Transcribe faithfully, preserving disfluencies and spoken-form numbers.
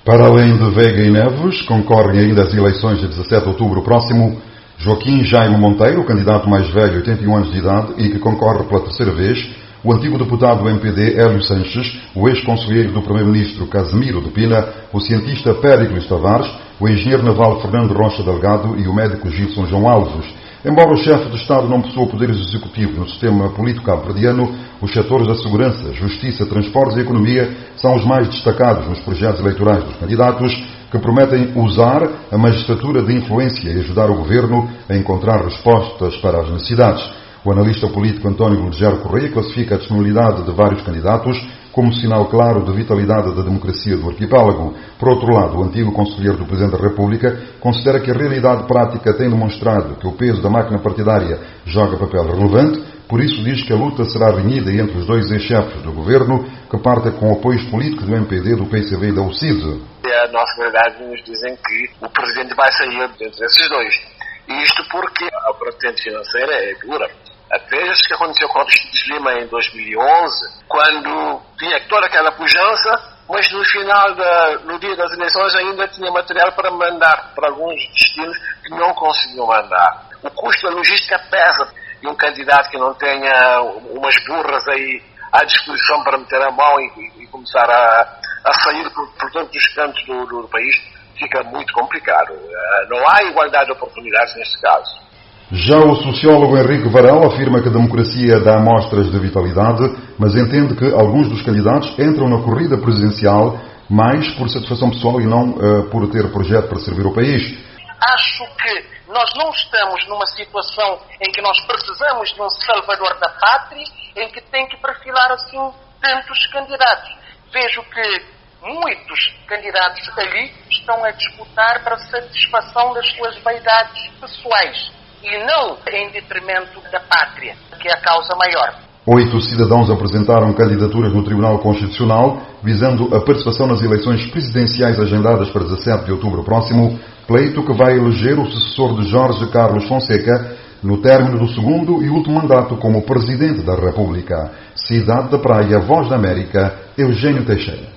Para além de Veiga e Neves, concorrem ainda às eleições de dezassete de outubro próximo Joaquim Jaime Monteiro, o candidato mais velho, oitenta e um anos de idade, e que concorre pela terceira vez, o antigo deputado do M P D, Hélio Sanches, o ex-conselheiro do primeiro-ministro Casimiro de Pina, o cientista Péricles Tavares, o engenheiro naval Fernando Rocha Delgado e o médico Gilson João Alves. Embora o chefe de Estado não possua poderes executivos no sistema político cabo-verdiano, os setores da segurança, justiça, transportes e economia são os mais destacados nos projetos eleitorais dos candidatos, que prometem usar a magistratura de influência e ajudar o governo a encontrar respostas para as necessidades. O analista político António Gurgel Correia classifica a disponibilidade de vários candidatos como sinal claro de vitalidade da democracia do arquipélago. Por outro lado, o antigo conselheiro do Presidente da República considera que a realidade prática tem demonstrado que o peso da máquina partidária joga papel relevante, por isso diz que a luta será renhida entre os dois ex-chefes do governo, que partem com apoios políticos do M P D, do P C V e da U C I D. A nossa verdade nos dizem que o Presidente vai sair entre esses dois. E isto porque a vertente financeira é dura. Veja-se o que aconteceu com o Aristides Lima em dois mil e onze, quando tinha toda aquela pujança, mas no final, da, no dia das eleições, ainda tinha material para mandar para alguns destinos que não conseguiam mandar. O custo da logística pesa, e um candidato que não tenha umas burras aí à disposição para meter a mão e, e começar a, a sair por, por todos os cantos do, do, do país, fica muito complicado. Não há igualdade de oportunidades neste caso. Já o sociólogo Henrique Varela afirma que a democracia dá amostras de vitalidade, mas entende que alguns dos candidatos entram na corrida presidencial mais por satisfação pessoal e não uh, por ter projeto para servir o país. Acho que nós não estamos numa situação em que nós precisamos de um salvador da pátria, em que tem que perfilar assim tantos candidatos. Vejo que muitos candidatos ali estão a disputar para satisfação das suas vaidades pessoais e não em detrimento da pátria, que é a causa maior. Oito cidadãos apresentaram candidaturas no Tribunal Constitucional visando a participação nas eleições presidenciais agendadas para dezassete de outubro próximo, pleito que vai eleger o sucessor de Jorge Carlos Fonseca no término do segundo e último mandato como Presidente da República. Cidade da Praia, Voz da América, Eugênio Teixeira.